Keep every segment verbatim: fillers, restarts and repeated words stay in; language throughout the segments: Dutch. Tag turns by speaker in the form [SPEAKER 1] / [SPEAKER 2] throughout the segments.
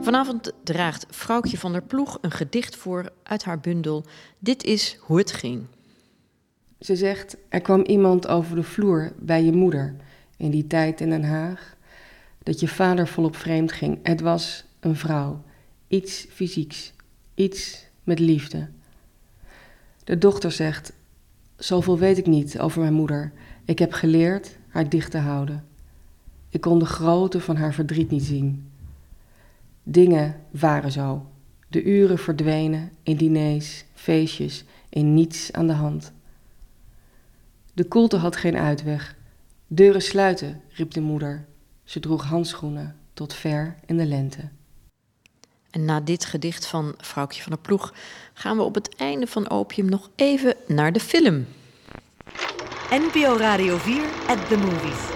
[SPEAKER 1] Vanavond draagt Vrouwtje van der Ploeg een gedicht voor uit haar bundel Dit is hoe het ging.
[SPEAKER 2] Ze zegt, er kwam iemand over de vloer bij je moeder in die tijd in Den Haag, dat je vader volop vreemd ging. Het was een vrouw, iets fysieks, iets met liefde. De dochter zegt, zoveel weet ik niet over mijn moeder. Ik heb geleerd haar dicht te houden. Ik kon de grootte van haar verdriet niet zien. Dingen waren zo. De uren verdwenen in diners, feestjes, in niets aan de hand. De koelte had geen uitweg. Deuren sluiten, riep de moeder. Ze droeg handschoenen tot ver in de lente.
[SPEAKER 1] En na dit gedicht van Vrouwtje van der Ploeg gaan we op het einde van Opium nog even naar de film.
[SPEAKER 3] N P O Radio vier at the movies.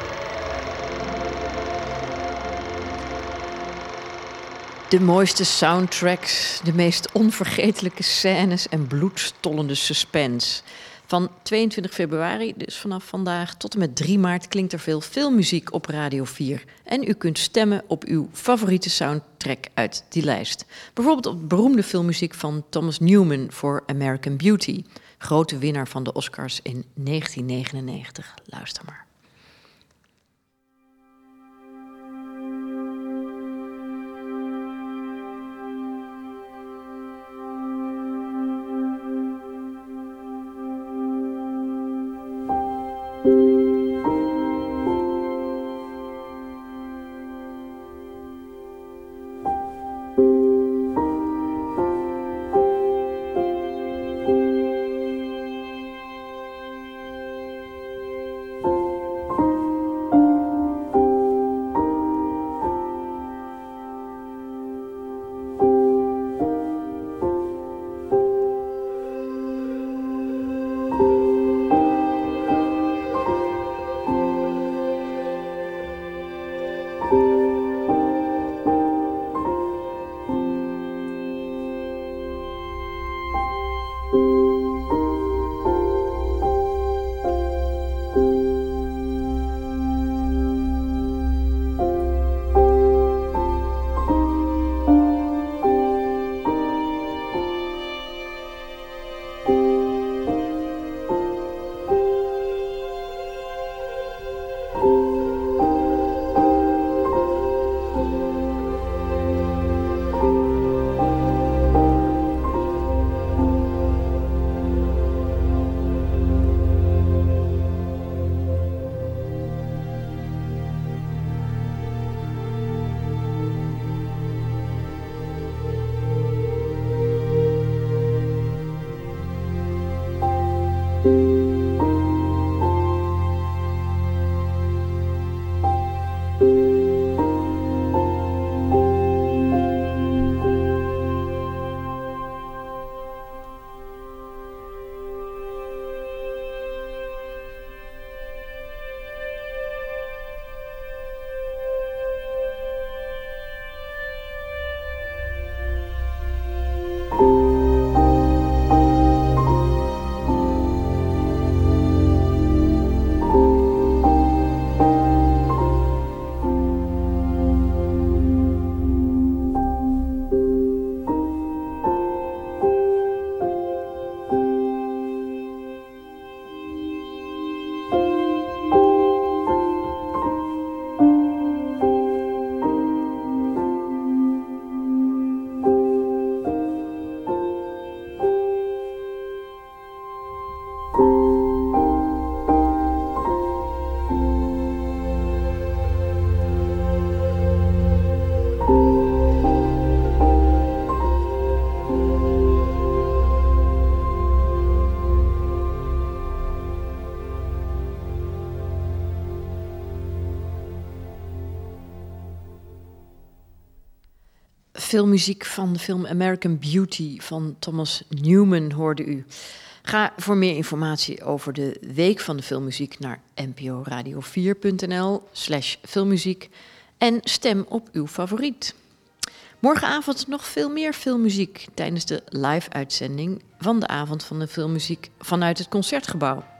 [SPEAKER 1] De mooiste soundtracks, de meest onvergetelijke scènes en bloedstollende suspense. Van tweeëntwintig februari, dus vanaf vandaag, tot en met drie maart klinkt er veel filmmuziek op Radio vier. En u kunt stemmen op uw favoriete soundtrack uit die lijst. Bijvoorbeeld op beroemde filmmuziek van Thomas Newman voor American Beauty. Grote winnaar van de Oscars in negentien negenennegentig. Luister maar. Filmmuziek van de film American Beauty van Thomas Newman hoorde u. Ga voor meer informatie over de Week van de Filmmuziek naar nporadio vier punt n l slash filmmuziek en stem op uw favoriet. Morgenavond nog veel meer filmmuziek tijdens de live-uitzending van de Avond van de Filmmuziek vanuit het Concertgebouw.